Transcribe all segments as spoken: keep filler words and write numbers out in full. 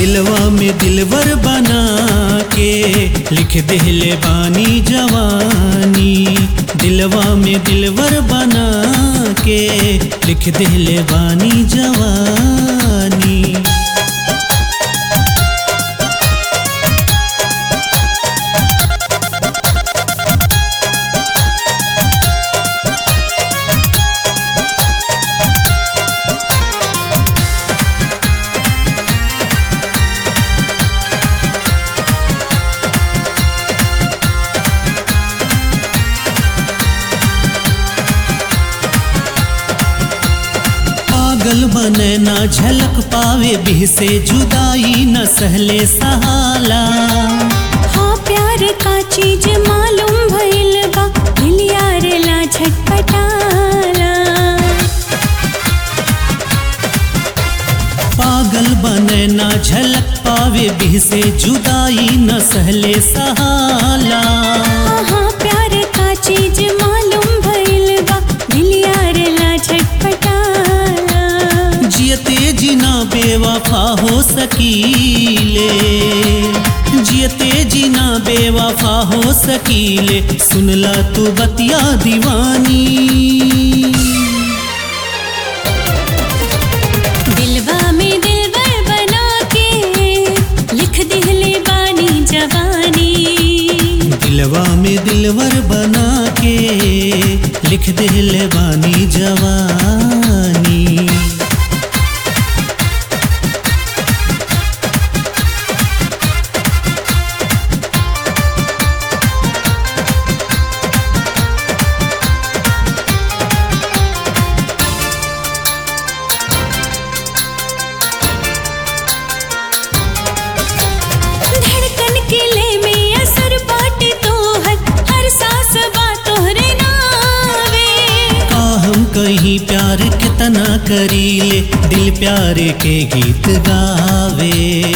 दिलवा में दिलवर बना के लिख देले बानी जवानी। दिलवा में दिलवर बना के लिख देले बानी जवानी। पागल बने ना झलक पावे बिह से जुदाई न सहले सहाला। हाँ प्यार का चीज मालूम भइल बा दिल यार ला झटपटाला। पागल बने ना झलक पावे बिह से जुदाई न सहले सहाला। हाँ हाँ प्यार का चीज मालूम भइल बा दिल यार ला झटपटाला। जियते जीना बेवफा हो सकीले, जियते जीना बेवफा हो सकीले। सुनला तू बतिया दीवानी। दिलवा में दिलवर बना के लिख दिले बानी जवानी। दिलवा में दिलवर बना के लिख दिले बानी जवानी। कहीं प्यार कितना करीले दिल प्यार के गीत गावे।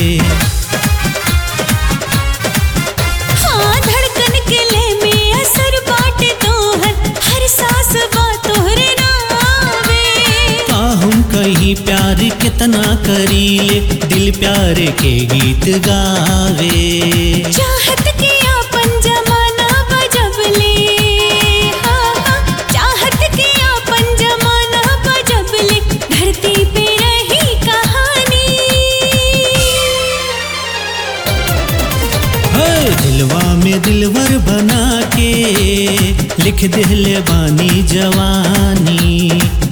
हाँ धड़कन के ले में असर बाटे तोहर हर सांस बा तोहरे नावे। का हम कहीं प्यार कितना करीले दिल प्यार के गीत गावे। चाहत के अपन जमाना बजबले। हाँ हाँ चाहत के अपन जमाना बजबले धरती पे रही कहानी। है दिलवा में दिलवर बना के लिख दिले बानी जवानी।